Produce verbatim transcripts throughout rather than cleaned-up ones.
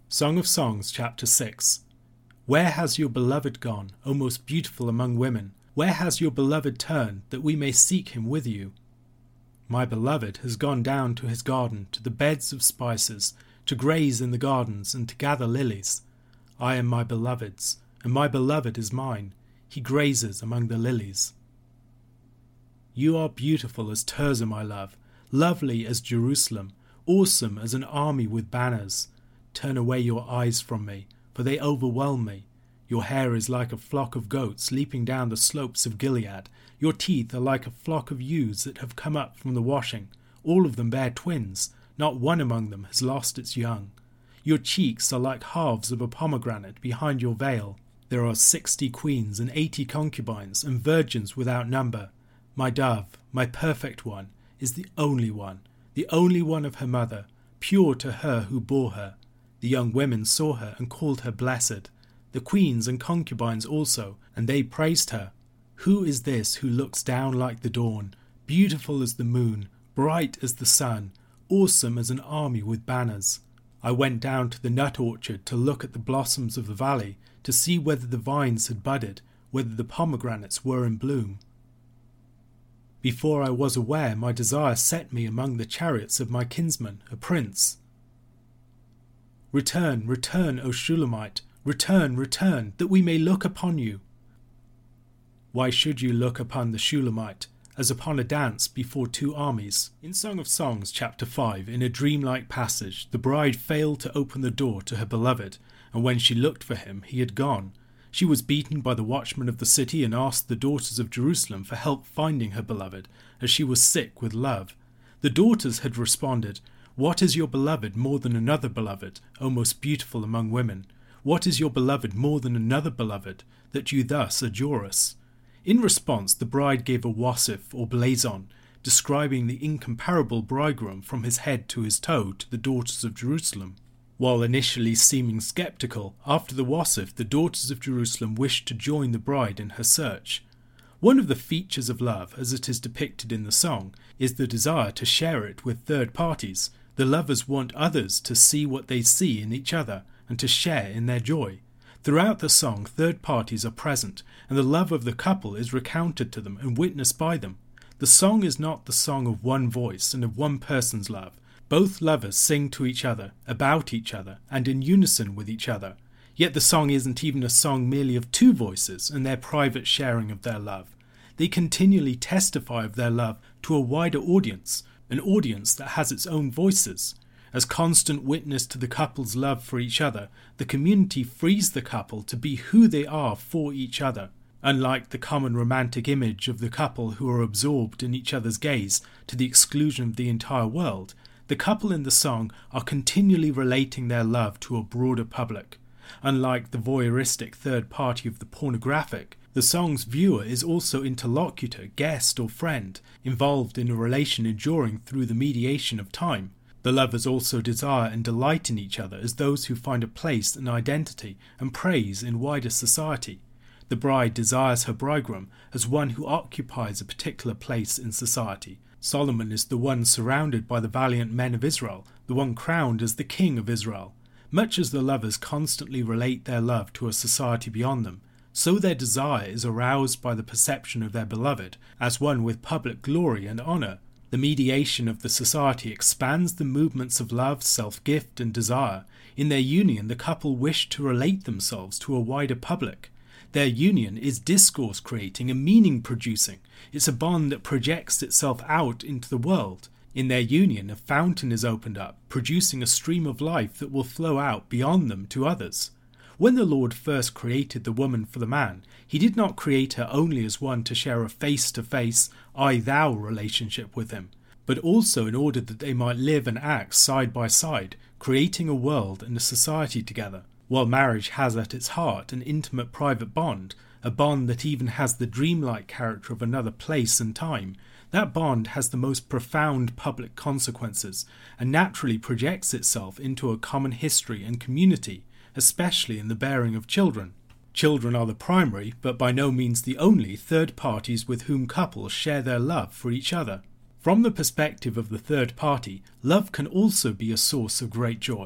Song of Songs, chapter six. Where has your beloved gone, O most beautiful among women? Where has your beloved turned, that we may seek him with you? My beloved has gone down to his garden, to the beds of spices, to graze in the gardens, and to gather lilies. I am my beloved's, and my beloved is mine. He grazes among the lilies. You are beautiful as Tirzah, my love, lovely as Jerusalem, awesome as an army with banners. Turn away your eyes from me, for they overwhelm me. Your hair is like a flock of goats leaping down the slopes of Gilead. Your teeth are like a flock of ewes that have come up from the washing. All of them bear twins. Not one among them has lost its young. Your cheeks are like halves of a pomegranate behind your veil. There are sixty queens and eighty concubines and virgins without number. My dove, my perfect one, is the only one, the only one of her mother, pure to her who bore her. The young women saw her and called her blessed, the queens and concubines also, and they praised her. Who is this who looks down like the dawn, beautiful as the moon, bright as the sun, awesome as an army with banners? I went down to the nut orchard to look at the blossoms of the valley, to see whether the vines had budded, whether the pomegranates were in bloom. Before I was aware, my desire set me among the chariots of my kinsman, a prince. Return, return, O Shulamite, return, return, that we may look upon you. Why should you look upon the Shulamite, as upon a dance before two armies? In Song of Songs, chapter five, in a dreamlike passage, the bride failed to open the door to her beloved, and when she looked for him, he had gone. She was beaten by the watchmen of the city and asked the daughters of Jerusalem for help finding her beloved, as she was sick with love. The daughters had responded, What is your beloved more than another beloved, O most beautiful among women? What is your beloved more than another beloved, that you thus adjure us? In response, the bride gave a wasif or blazon, describing the incomparable bridegroom from his head to his toe to the daughters of Jerusalem. While initially seeming sceptical, after the wasif, the daughters of Jerusalem wished to join the bride in her search. One of the features of love, as it is depicted in the song, is the desire to share it with third parties. The lovers want others to see what they see in each other and to share in their joy. Throughout the song, third parties are present, and the love of the couple is recounted to them and witnessed by them. The song is not the song of one voice and of one person's love. Both lovers sing to each other, about each other, and in unison with each other. Yet the song isn't even a song merely of two voices and their private sharing of their love. They continually testify of their love to a wider audience, an audience that has its own voices. As constant witness to the couple's love for each other, the community frees the couple to be who they are for each other. Unlike the common romantic image of the couple who are absorbed in each other's gaze to the exclusion of the entire world, the couple in the song are continually relating their love to a broader public. Unlike the voyeuristic third party of the pornographic, the song's viewer is also interlocutor, guest or friend, involved in a relation enduring through the mediation of time. The lovers also desire and delight in each other as those who find a place and identity and praise in wider society. The bride desires her bridegroom as one who occupies a particular place in society. Solomon is the one surrounded by the valiant men of Israel, the one crowned as the king of Israel. Much as the lovers constantly relate their love to a society beyond them, so their desire is aroused by the perception of their beloved as one with public glory and honour. The mediation of the society expands the movements of love, self-gift and desire. In their union, the couple wish to relate themselves to a wider public. Their union is discourse creating and meaning producing. It's a bond that projects itself out into the world. In their union, a fountain is opened up, producing a stream of life that will flow out beyond them to others. When the Lord first created the woman for the man, he did not create her only as one to share a face-to-face, I-thou relationship with him, but also in order that they might live and act side by side, creating a world and a society together. While marriage has at its heart an intimate private bond, a bond that even has the dreamlike character of another place and time, that bond has the most profound public consequences and naturally projects itself into a common history and community, especially in the bearing of children. Children are the primary, but by no means the only, third parties with whom couples share their love for each other. From the perspective of the third party, love can also be a source of great joy.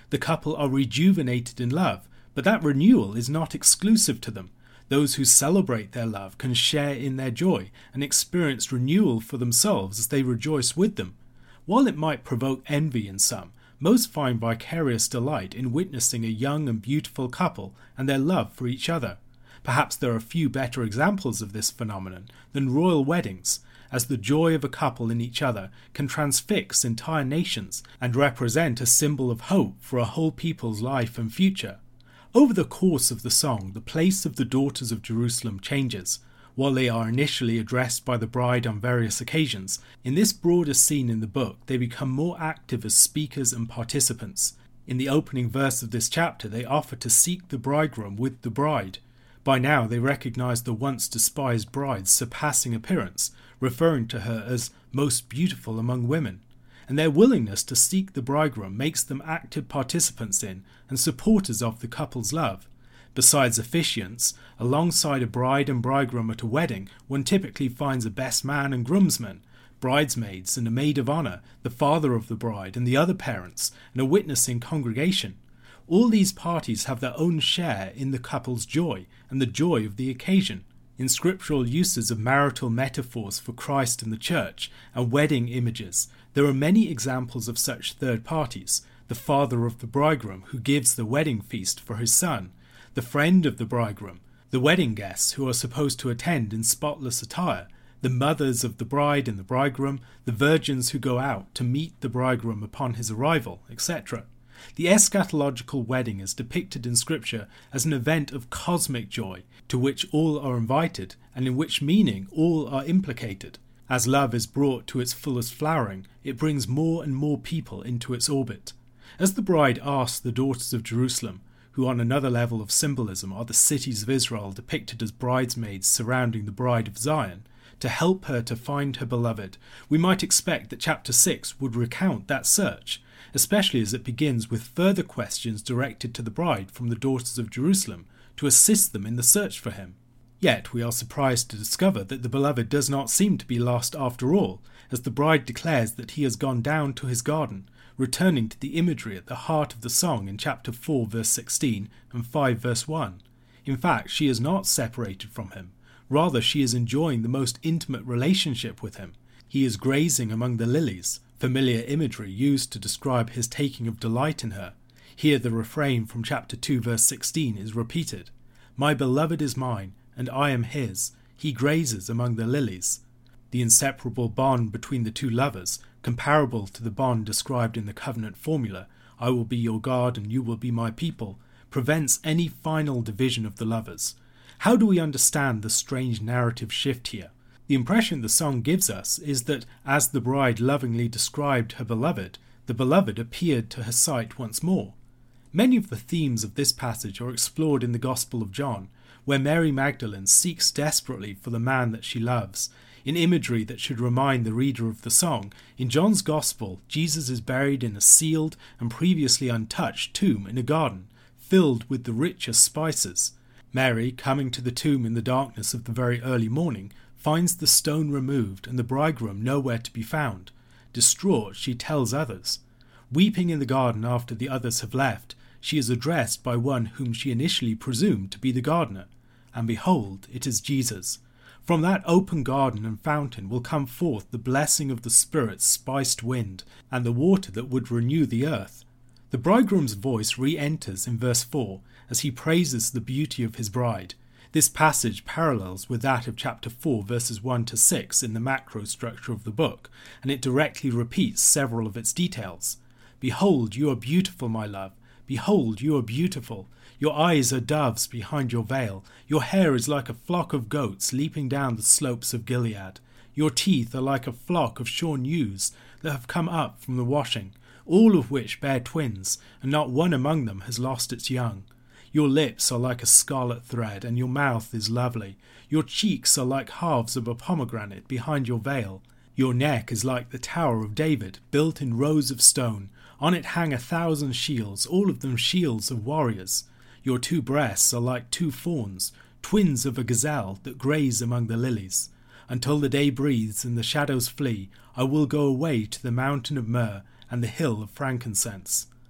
The couple are rejuvenated in love, but that renewal is not exclusive to them. Those who celebrate their love can share in their joy and experience renewal for themselves as they rejoice with them. While it might provoke envy in some, most find vicarious delight in witnessing a young and beautiful couple and their love for each other. Perhaps there are few better examples of this phenomenon than royal weddings, as the joy of a couple in each other can transfix entire nations and represent a symbol of hope for a whole people's life and future. Over the course of the song, the place of the daughters of Jerusalem changes. While they are initially addressed by the bride on various occasions, in this broader scene in the book they become more active as speakers and participants. In the opening verse of this chapter they offer to seek the bridegroom with the bride. By now they recognize the once despised bride's surpassing appearance, referring to her as most beautiful among women, and their willingness to seek the bridegroom makes them active participants in and supporters of the couple's love. Besides officiants, alongside a bride and bridegroom at a wedding, one typically finds a best man and groomsman, bridesmaids and a maid of honour, the father of the bride and the other parents, and a witnessing congregation. All these parties have their own share in the couple's joy and the joy of the occasion. In scriptural uses of marital metaphors for Christ and the church and wedding images, there are many examples of such third parties: the father of the bridegroom who gives the wedding feast for his son, the friend of the bridegroom, the wedding guests who are supposed to attend in spotless attire, the mothers of the bride and the bridegroom, the virgins who go out to meet the bridegroom upon his arrival, et cetera. The eschatological wedding is depicted in Scripture as an event of cosmic joy, to which all are invited, and in which meaning all are implicated. As love is brought to its fullest flowering, it brings more and more people into its orbit. As the bride asks the daughters of Jerusalem, who on another level of symbolism are the cities of Israel depicted as bridesmaids surrounding the bride of Zion, to help her to find her beloved, we might expect that chapter six would recount that search, especially as it begins with further questions directed to the bride from the daughters of Jerusalem to assist them in the search for him. Yet we are surprised to discover that the beloved does not seem to be lost after all, as the bride declares that he has gone down to his garden, returning to the imagery at the heart of the song in chapter four verse sixteen and five verse one. In fact, she is not separated from him. Rather, she is enjoying the most intimate relationship with him. He is grazing among the lilies, familiar imagery used to describe his taking of delight in her. Here the refrain from chapter two verse sixteen is repeated. My beloved is mine, and I am his. He grazes among the lilies. The inseparable bond between the two lovers, comparable to the bond described in the covenant formula, I will be your God and you will be my people, prevents any final division of the lovers. How do we understand the strange narrative shift here? The impression the song gives us is that as the bride lovingly described her beloved, the beloved appeared to her sight once more. Many of the themes of this passage are explored in the Gospel of John, where Mary Magdalene seeks desperately for the man that she loves. In imagery that should remind the reader of the song, in John's Gospel, Jesus is buried in a sealed and previously untouched tomb in a garden, filled with the richest spices. Mary, coming to the tomb in the darkness of the very early morning, finds the stone removed and the bridegroom nowhere to be found. Distraught, she tells others. Weeping in the garden after the others have left, she is addressed by one whom she initially presumed to be the gardener, and behold, it is Jesus. From that open garden and fountain will come forth the blessing of the Spirit's spiced wind, and the water that would renew the earth. The bridegroom's voice re-enters in verse four, as he praises the beauty of his bride. This passage parallels with that of chapter four verses one to six in the macro structure of the book, and it directly repeats several of its details. Behold, you are beautiful, my love. Behold, you are beautiful. Your eyes are doves behind your veil. Your hair is like a flock of goats leaping down the slopes of Gilead. Your teeth are like a flock of shorn ewes that have come up from the washing, all of which bear twins, and not one among them has lost its young. Your lips are like a scarlet thread, and your mouth is lovely. Your cheeks are like halves of a pomegranate behind your veil. Your neck is like the Tower of David, built in rows of stone. On it hang a thousand shields, all of them shields of warriors. Your two breasts are like two fawns, twins of a gazelle that graze among the lilies. Until the day breathes and the shadows flee, I will go away to the mountain of myrrh and the hill of frankincense.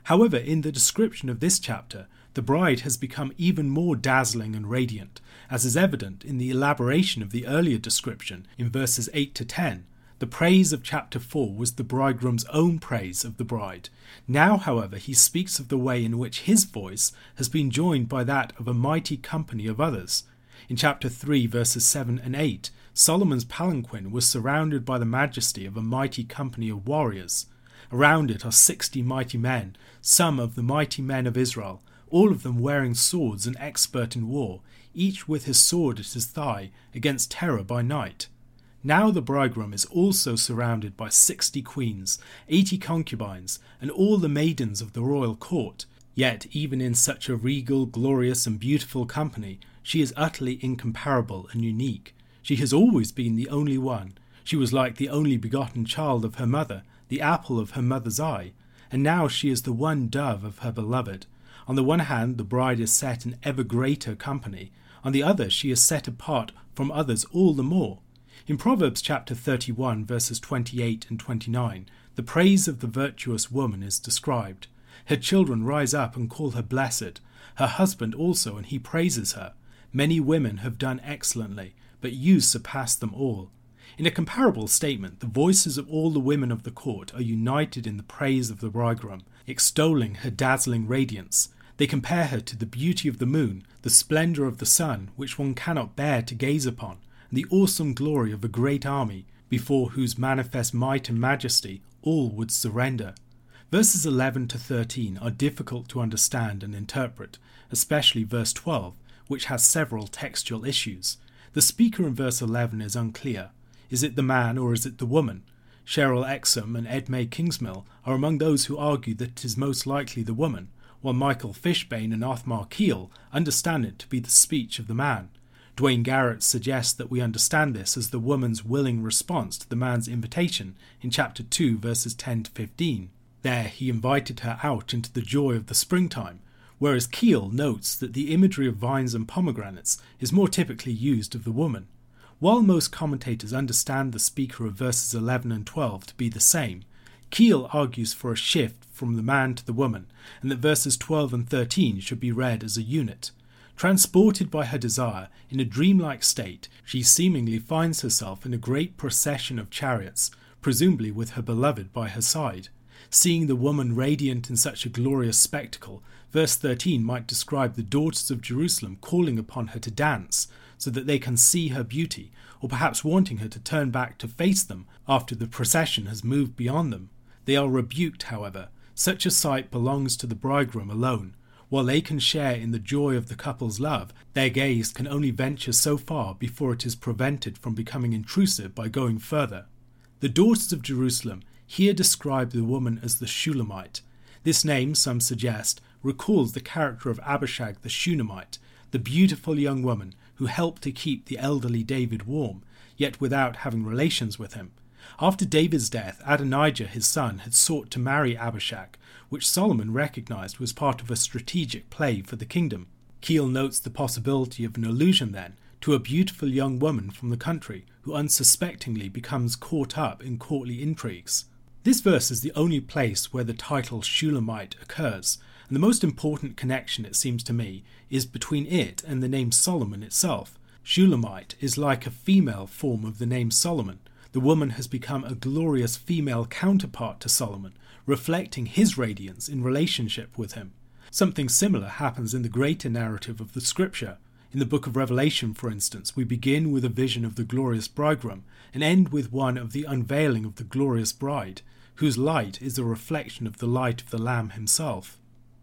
However, in the description of this chapter, the bride has become even more dazzling and radiant, as is evident in the elaboration of the earlier description in verses eight to ten. The praise of chapter four was the bridegroom's own praise of the bride. Now, however, he speaks of the way in which his voice has been joined by that of a mighty company of others. In chapter three, verses seven and eight, Solomon's palanquin was surrounded by the majesty of a mighty company of warriors. Around it are sixty mighty men, some of the mighty men of Israel, all of them wearing swords and expert in war, each with his sword at his thigh, against terror by night. Now the bridegroom is also surrounded by sixty queens, eighty concubines, and all the maidens of the royal court. Yet even in such a regal, glorious, and beautiful company, she is utterly incomparable and unique. She has always been the only one. She was like the only begotten child of her mother, the apple of her mother's eye, and now she is the one dove of her beloved. On the one hand, the bride is set in ever greater company. On the other, she is set apart from others all the more. In Proverbs chapter thirty-one, verses twenty-eight and twenty-nine, the praise of the virtuous woman is described. Her children rise up and call her blessed, her husband also, and he praises her. Many women have done excellently, but you surpass them all. In a comparable statement, the voices of all the women of the court are united in the praise of the bridegroom, extolling her dazzling radiance. They compare her to the beauty of the moon, the splendour of the sun, which one cannot bear to gaze upon, and the awesome glory of a great army, before whose manifest might and majesty all would surrender. Verses eleven to thirteen are difficult to understand and interpret, especially verse twelve, which has several textual issues. The speaker in verse eleven is unclear. Is it the man or is it the woman? Cheryl Exum and Edmay Kingsmill are among those who argue that it is most likely the woman, while Michael Fishbane and Othmar Keel understand it to be the speech of the man. Dwayne Garrett suggests that we understand this as the woman's willing response to the man's invitation in chapter two, verses ten to fifteen. There he invited her out into the joy of the springtime, whereas Keel notes that the imagery of vines and pomegranates is more typically used of the woman. While most commentators understand the speaker of verses eleven and twelve to be the same, Keel argues for a shift from the man to the woman, and that verses twelve and thirteen should be read as a unit. Transported by her desire, in a dreamlike state, she seemingly finds herself in a great procession of chariots, presumably with her beloved by her side. Seeing the woman radiant in such a glorious spectacle, verse thirteen might describe the daughters of Jerusalem calling upon her to dance, so that they can see her beauty, or perhaps wanting her to turn back to face them after the procession has moved beyond them. They are rebuked, however. Such a sight belongs to the bridegroom alone. While they can share in the joy of the couple's love, their gaze can only venture so far before it is prevented from becoming intrusive by going further. The daughters of Jerusalem here describe the woman as the Shulamite. This name, some suggest, recalls the character of Abishag the Shunammite, the beautiful young woman who helped to keep the elderly David warm, yet without having relations with him. After David's death, Adonijah his son had sought to marry Abishag, which Solomon recognized was part of a strategic play for the kingdom. Keel notes the possibility of an allusion then to a beautiful young woman from the country who unsuspectingly becomes caught up in courtly intrigues. This verse is the only place where the title Shulamite occurs, and the most important connection, it seems to me, is between it and the name Solomon itself. Shulamite is like a female form of the name Solomon. The woman has become a glorious female counterpart to Solomon, reflecting his radiance in relationship with him. Something similar happens in the greater narrative of the scripture. In the book of Revelation, for instance, we begin with a vision of the glorious bridegroom and end with one of the unveiling of the glorious bride, whose light is a reflection of the light of the Lamb himself.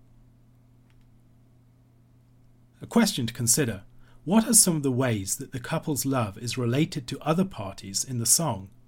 A question to consider. What are some of the ways that the couple's love is related to other parties in the song?